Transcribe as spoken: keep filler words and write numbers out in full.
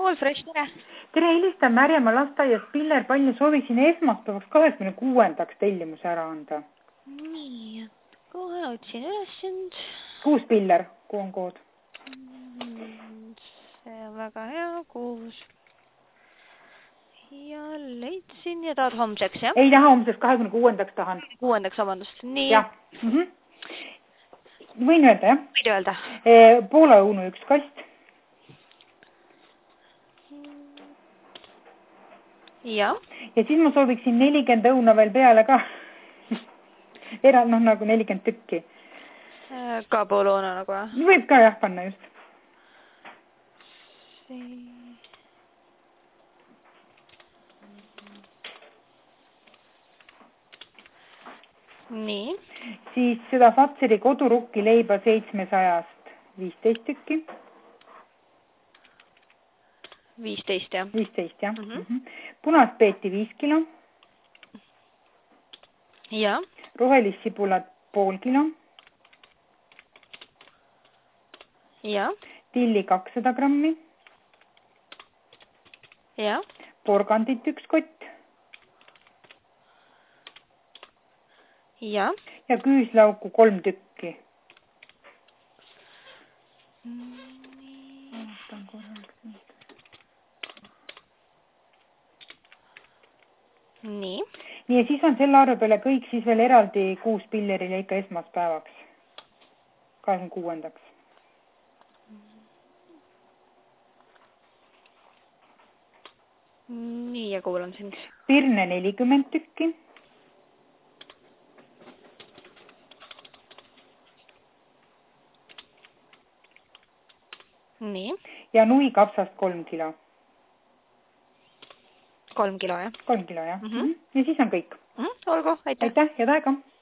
All Fresh, tere. Tere, helistan Märjamaa lasteaias Pillerpall ja sooviksin esmaspäevaks kahekümne kuuendaks tellimuse ära anda. Nii, kohe otsin üles sind. Kuus Piller, kuhu on kood? See on väga hea, kuus. Ja leidsin ja tahad homseks, jah? Ei taha homseks, kahekümne kuuendaks tahan. Kuuendaks, vabandust. Nii. Jah. Mm -hmm. Võin öelda, jah? Võid öelda. E, Poola õunu üks kast. Ja. Ja siis ma sooviksin nelikümmend õuna veel peale ka. Era, noh, nagu nelikümmend tükki. Ka pooloona nagu, jah? Võib ka jah panna just. Nii. Siis seda Fatseri kodurukki leiba seitsmesajast viisteist tükki. viisteist, jah? viisteist, jah. Mm -hmm. Punast peeti viis kilo. Ja. Rohelistsibulat pool kilo. Ja. Tilli kakssada grammi. Ja. Porgandit üks kott. Ja. Ja küüslauku kolm tükki. Nii. Nii ja siis on selle arve peale kõik siis veel eraldi kuus pillerile ikka esmaspäevaks. kahekümne kuuendaks. Nii ja kuulan sind. Pirne nelikümmend tükki. Nii. Ja nui kapsast kolm kilo. Kolm kilo, jah? Kolm kilo, jah. Mm -hmm. Ja siis on kõik. Mm -hmm. Olgu, aitäh. Aitäh, head aega.